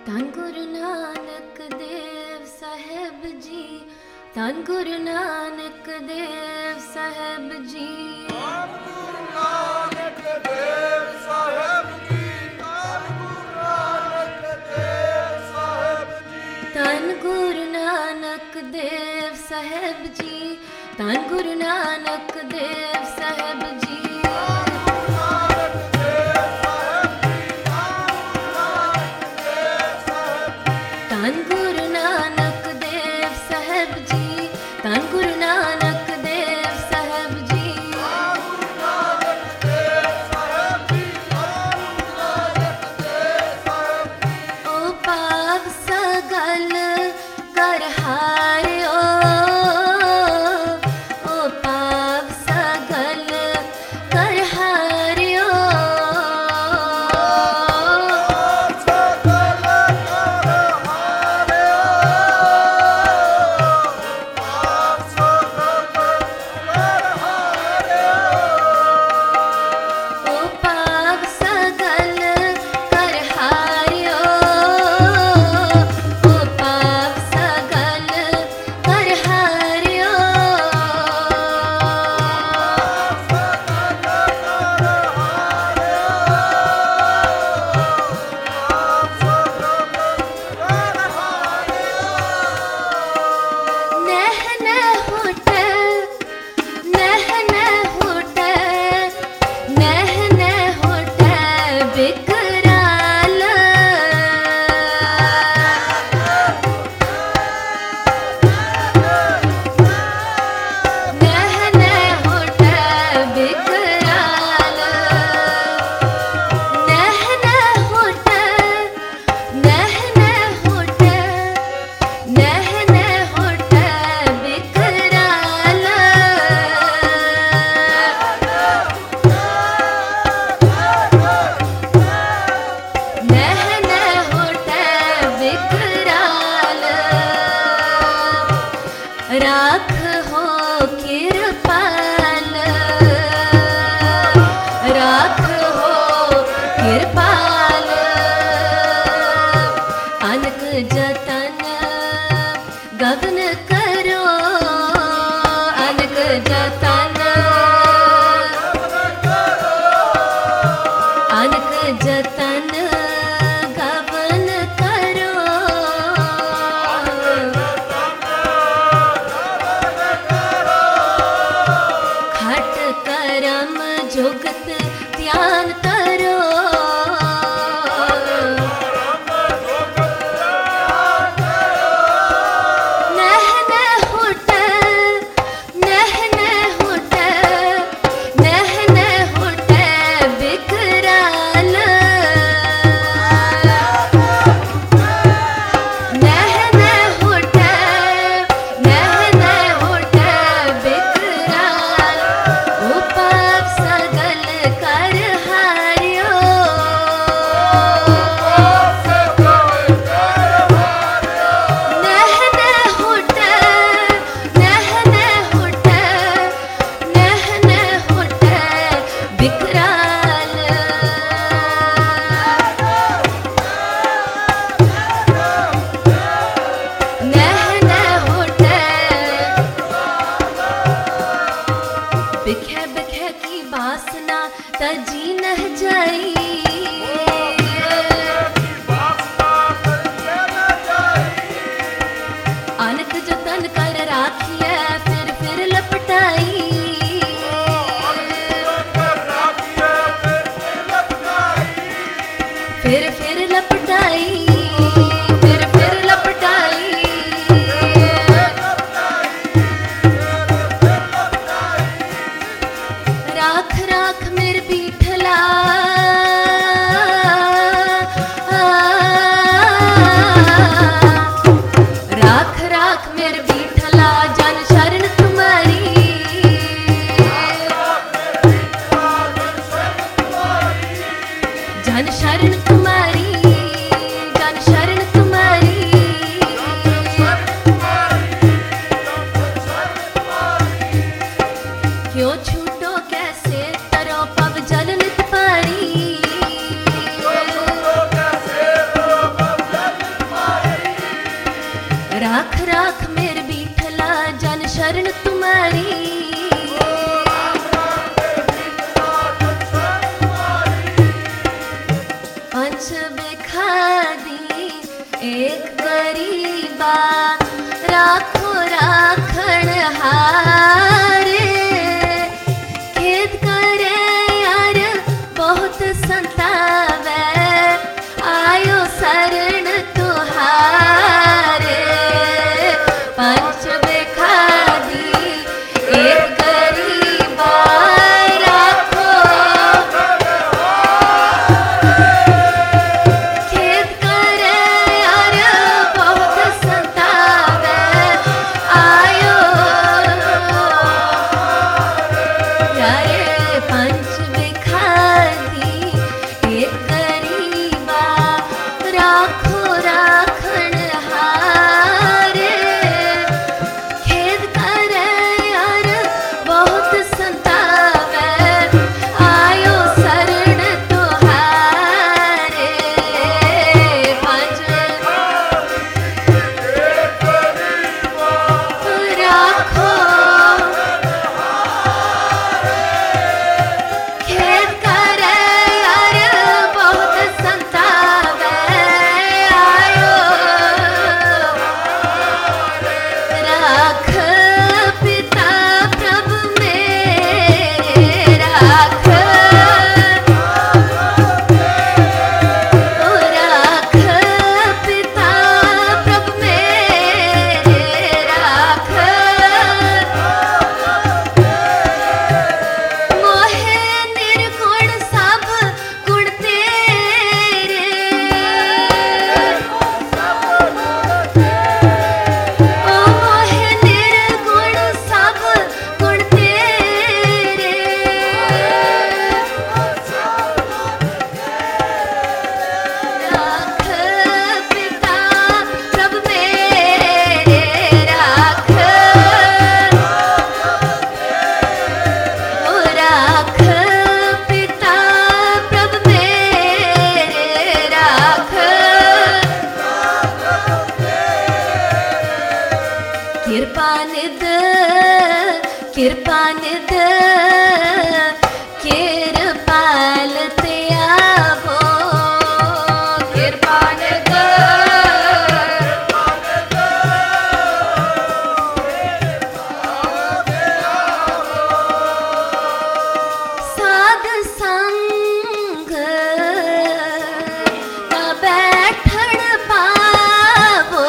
ਧੰਨ ਗੁਰੂ ਨਾਨਕ ਦੇਵ ਸਾਹਿਬ ਜੀ, ਧੰਨ ਗੁਰੂ ਨਾਨਕ ਦੇਵ ਸਾਹਿਬ ਜੀ, ਧੰਨ ਗੁਰੂ ਨਾਨਕ ਦੇਵ ਸਾਹਿਬ ਜੀ, ਧੰਨ ਗੁਰੂ ਨਾਨਕ ਦੇਵ ਸਾਹਿਬ ਜੀ, ਧੰਨ ਗੁਰੂ ਨਾਨਕ ਦੇਵ ਸਾਹਿਬ ਜੀ, ਧੰਨ ਗੁਰੂ ਨਾਨਕ ਦੇਵ ਸਾਹਿਬ ਜੀ। ਧੰਨ ਗੁਰੂ ਨਾਨਕ ਦੇਵ ਸਾਹਿਬ ਜੀ, ਧੰਨ ਗੁਰੂ ਨਾਨਕ ਦੇਵ ਸਾਹਿਬ ਜੀ, ਓ ਪਾਵ ਸਗਲ ਕਰ ਹਾਰਿਓ, ਓ ਪਾਵ ਸਗਲ ਕਰ ਹਾਰਿਓ, ਓ ਪਾਵ ਸਗਲ ਕਰ ਹਾਰਿਓ, ਓ ਪਾਵ ਸਗਲ ਕਰ ਹਾਰਿਓ, ਨਹਿ ਨਹਿ ਹੁਟੈ, ਨਹਿ ਨਹਿ ਹੁਟੈ, ਨਹਿ ਨਹਿ ਹੁਟੈ ਬਿਕਰਾਲ, ਨਹਿ ਨਹਿ ਹੁਟੈ ਬਿਕਰਾਲ, ਨਹਿ ਨਹਿ ਹੁਟੈ, ਨਹਿ ਨਹਿ ਹੁਟੈ, ਨਹਿ ਨਹਿ ਹੁਟੈ ਬਿਕਰਾਲ, ਨਹਿ ਨਹਿ ਹੁਟੈ ਬਿਕਰਾਲ, ਰਾਖ ਹੋ ਕਿਰਪਾਲ, ਰਾਖ ਹੋ ਕਿਰਪਾਲ, ਅਨਕ ਜਤਨ ਗਗਨ ਕਰੋ, ਅਨਕ ਜਤਨ, ਅਨਕ ਜਤਨ ਗਗਨ ਕਰੋ, बिखा दी एक गरीबा राखो राखण हारे खेद करे यार बहुत संतावे आयो शरण तुहारे पंच बिखा दी एक गरीबा राखो खेद करे यार बहुत संतावे आयो यारे पंच बिखा दी एक गरीबा राखो राखण हारे खेद करे यार बहुत संतावे आयो शरण तुहारे पंच राखो खेद करे यार बहुत संतावे आयो राख पिता प्रभु मेरे राख ओ राख पिता प्रभु मेरे राख मोहे निर्गुण सब गुण तेरे ओ मोहे निर्गुण सब गुण तेरे राख पिता प्रभु मेरे राख ओ राख पिता प्रभु मेरे राख कृपा निध कृपाल ते आवो कृपा निध साध संग का बैठण पावो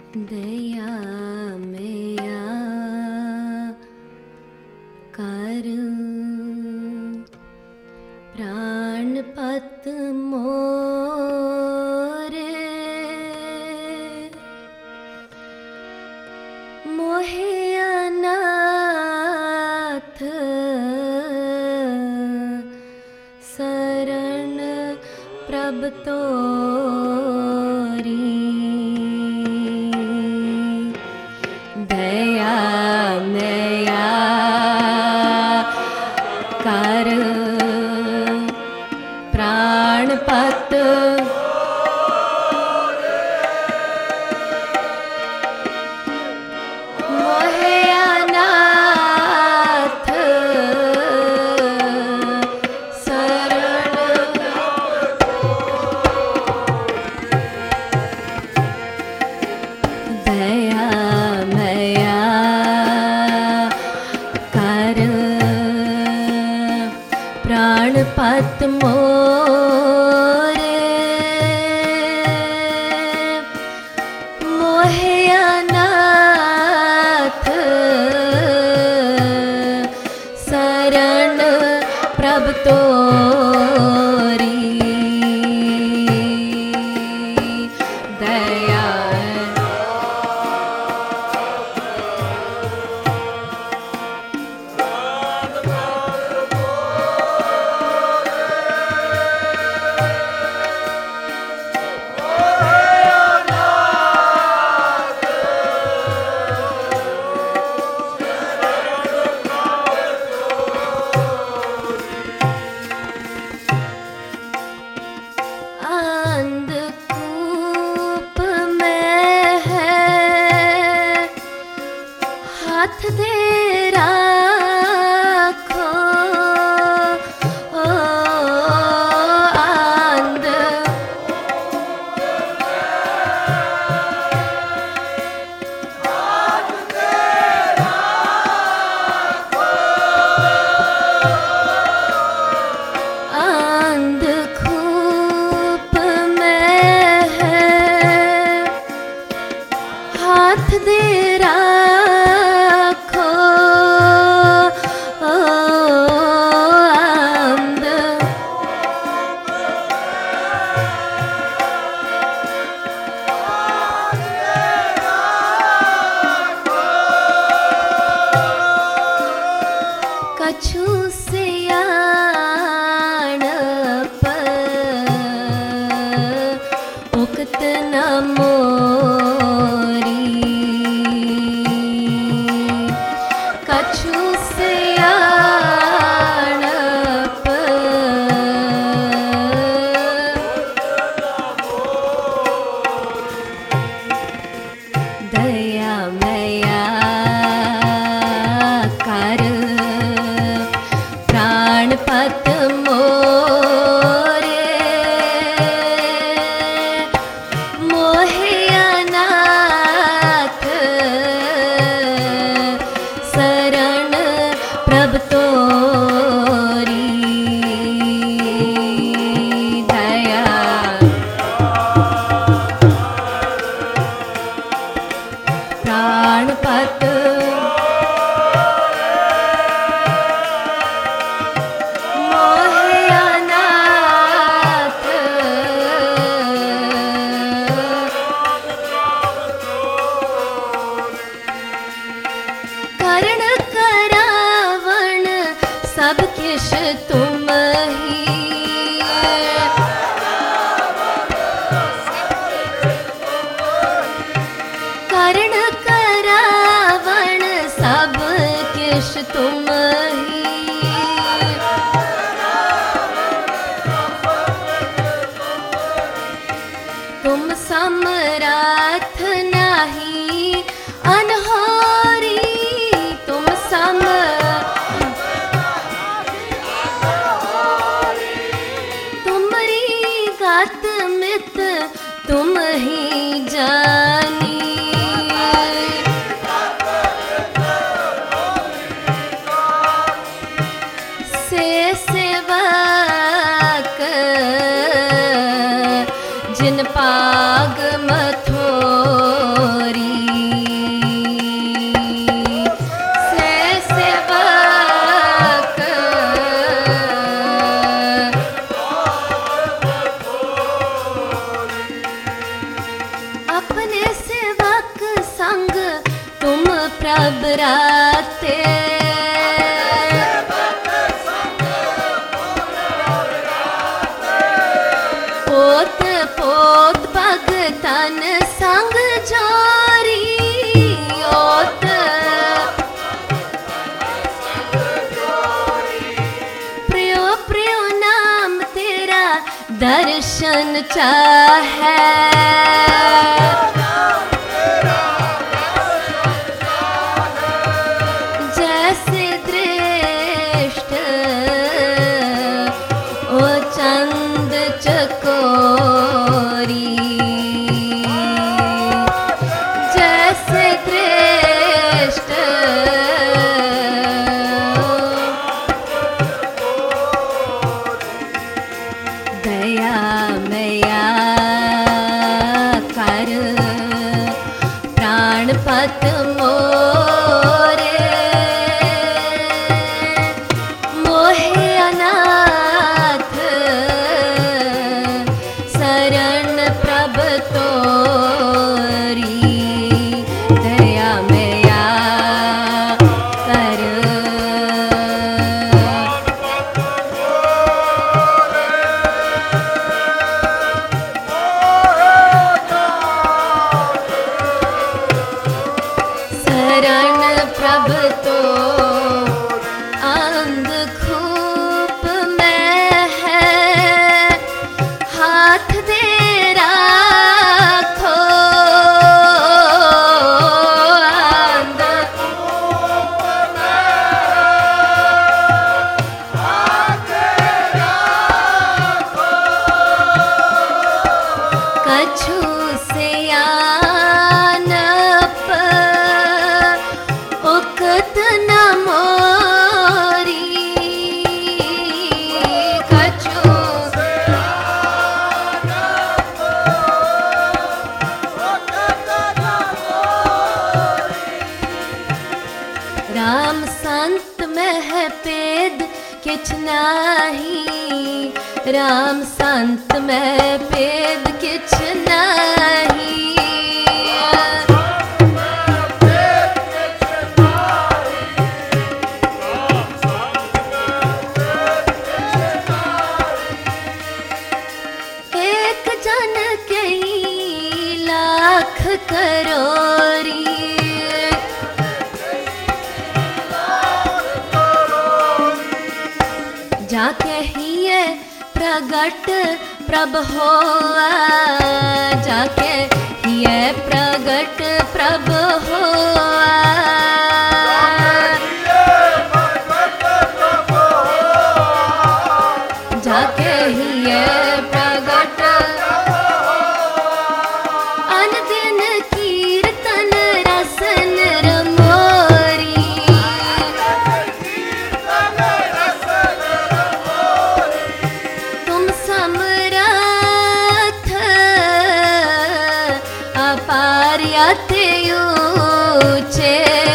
दया मैया कर प्राणपत मोरे मोहे अनाथ शरण प्रभ तोरी दया मैया कर प्राणपत मोहे अनाथ शरण दया मैया कर प्राणपत मोरे मोहे अनाथ शरण प्रभ तोरी दया अंधकूप में है हाथ दे राखो ओ अंध अंधकूप में है हाथ दे राखो ओ अंध कछु सियाणप उक्त न मोरी कछु सियाणप दया मैया कर प्राणपत मोरे मोहे अनाथ शरण प्रभ तोरी दया प्राणपत मोहे अनाथ करण करावण सब किश तुम ही करण करावण सब किश तुम ही तुम समराथ नाही अनहोरी तुम सम तुमरी गात मित तुम ही जानी से सेवक जिन पाग मथोरी नवराते पोत पोत भगतन संग जोरी ओत प्रियो प्रियो नाम तेरा दर्शन चाहे जैसे दृष्ट ओ चंद चकोरी जैसे दृष्ट दया मैया कर प्राणपत मोरे मोहे अनाथ शरण प्रभ तोरी दया मैया कर शरण प्रभ तो अंग खूप में है हाथ दे राखो अंग कछु से आनप उकत न मोरी कछु राम संत में है पेद किछ नाही राम संत में पेद किछ नाही एक जन कई लाख करोरी जाके हिये प्रगट प्रभ होआ जाके हिये प्रगट प्रभ होआ जाके हिये प्रगट अनदिन कीर्तन रसन रमोरी तुम समरथ अपार अति ऊंचे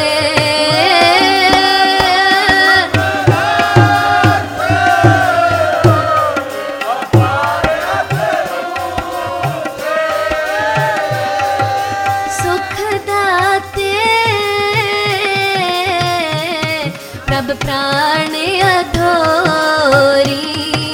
सुखदाते प्रभ प्राण अधोरी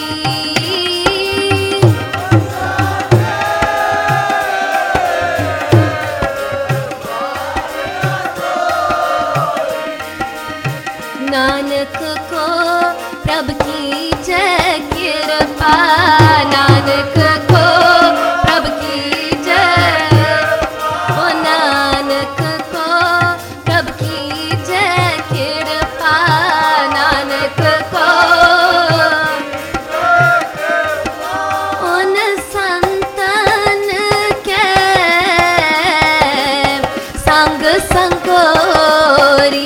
नानक को प्रभ की जय कृपा नानक को प्रभ की जय ओ नानक को प्रभ की जय कृपा नानक को उन संतन के संग संगोरी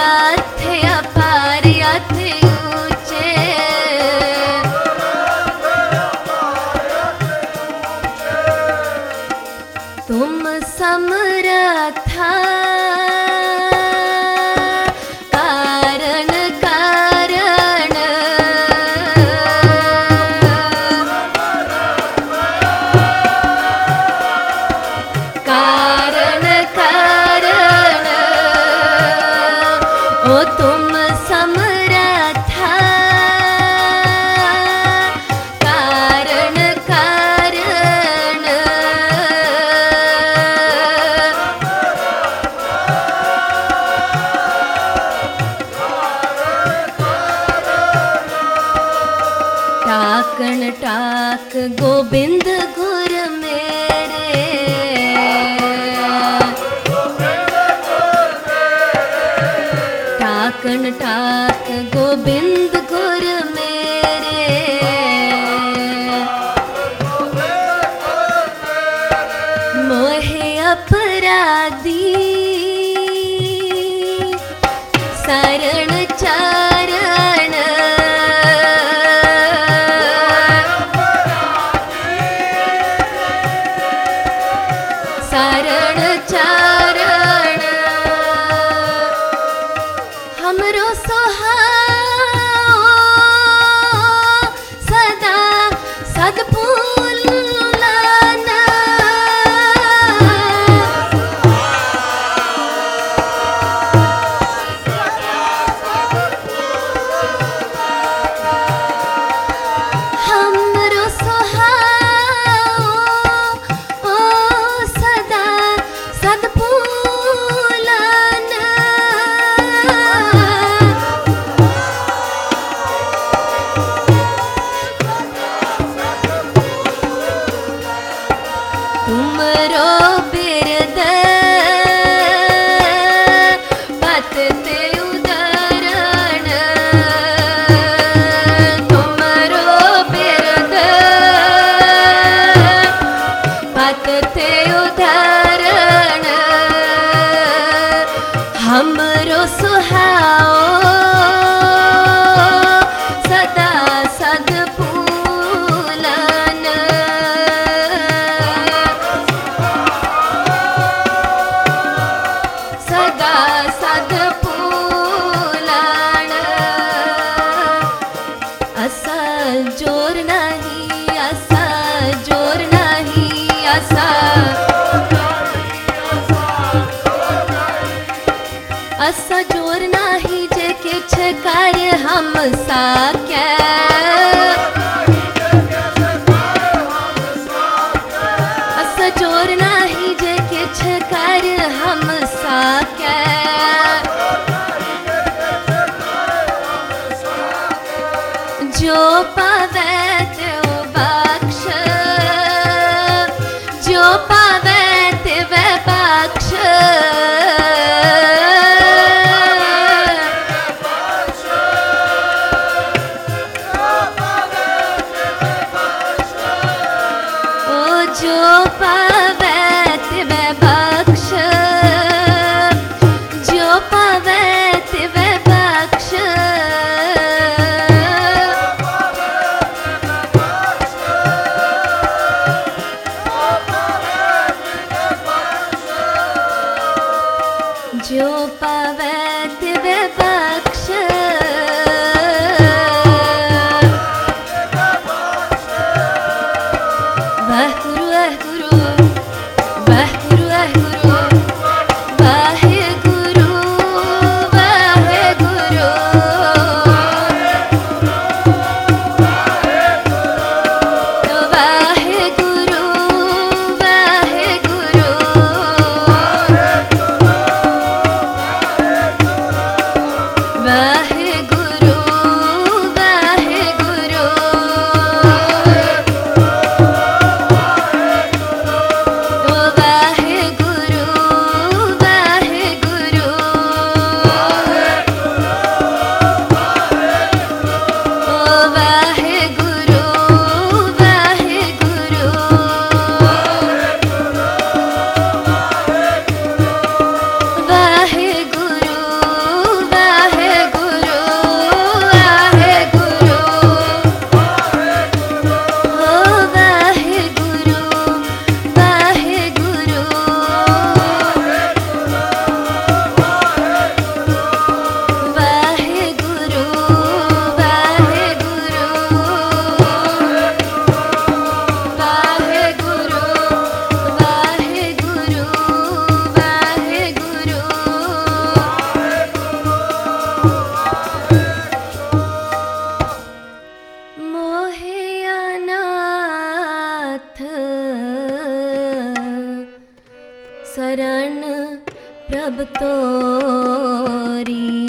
समर्थ अपार अति ऊंचे टाक गोबिंद गुर मेरे, टाकन टाक गोबिंद गुर मेरे, मोहे अपराधी शरण चरण, शरण चरण हमरो सोहाओ सदा सदफूलन, हमरो सोहाओ सदा सदफूलन, तुमरो बिरद पत ते उदाहरण, तुमरो बिरद पत ते उदाहरण, हमरो सुहाओ सदा सदफूलन, सदा सदफूलन, असा जोर नहीं, असा जोर नहीं, असा जोर नाही जे किछ कर हम साकै, असा जोर नाही जे किछ कर हम साकै, जो पावै त्यो बख्श, जो पावै तिवै बख्श, जो पावै तिवै बख्श, जो पावै तिवै बख्श, जो पावै तिवै बख्श, वाहेगुरु वाहेगुरु वाहेगुरु वाहेगुरु वाहेगुरु वाहेगुरु वाहेगुरु वाहेगुरु वाहेगुरु शरण प्रभ तोरी।